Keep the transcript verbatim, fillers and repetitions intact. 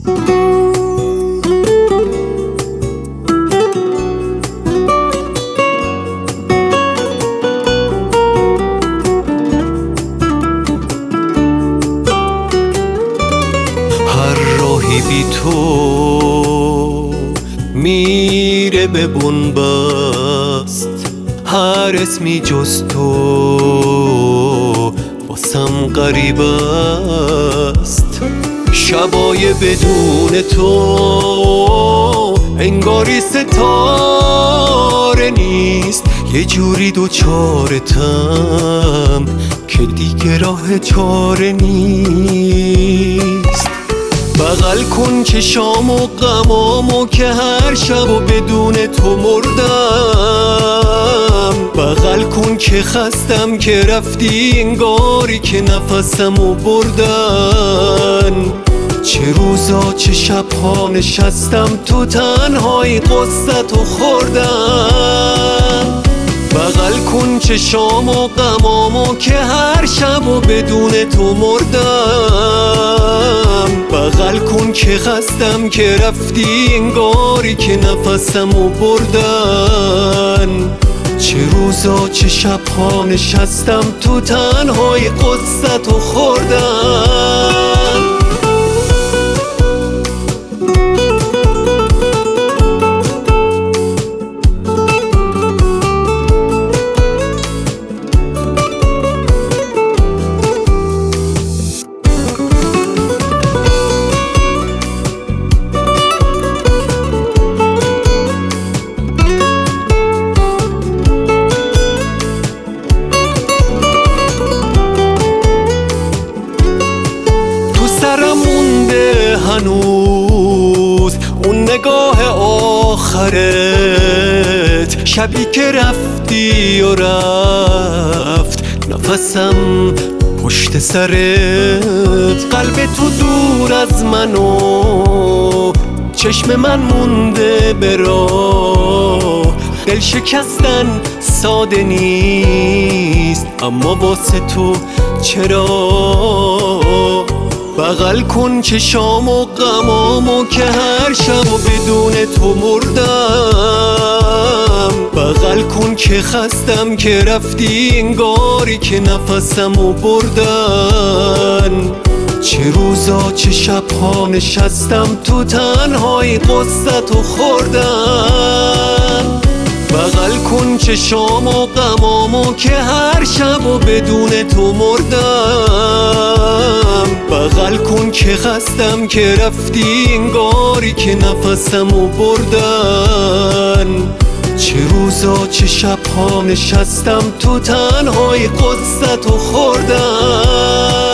بی تو میره به بنبست، هر اسمی جز تو واسم غریب است. شبای بدون تو انگاری ستاره نیست، یه جوری دوچارتم که دیگه راه چاره نیست. بغل کن چشام و غمامو که هر شب و بدون تو مردم. بغل کن که خستم که رفتی، انگاری که نفسمو بردن. چه روزا چه شبها نشستم تو تنهایی قصتو خوردم. بغل کن چشام و غمامو که هر شب و بدون تو مردم. بغل کن که خستم که رفتی، انگاری که نفسمو بردن. چه روزا چه شبها نشستم تو تنهایی قصتو خوردم. هنوز اون نگاه آخرت، شبی که رفتی و رفت نفسم پشت سرت. قلب تو دور از من و چشم من مونده به راه. دل شکستن ساده نیست، اما واسه تو چرا؟ بغل کن چشام و غمامو که هر شب و بدون تو مردم. بغل کن که خستم که رفتی، انگاری که نفسمو بردن. چه روزا چه شبها نشستم تو تنهایی قصتو خوردم. بغل کن چشام و غمامو که هر شب و بدون تو مردم. بغل کن که خستم که رفتی، انگاری که نفسمو بردن. چه روزا چه شبها نشستم تو تنهایی قصتو خوردم.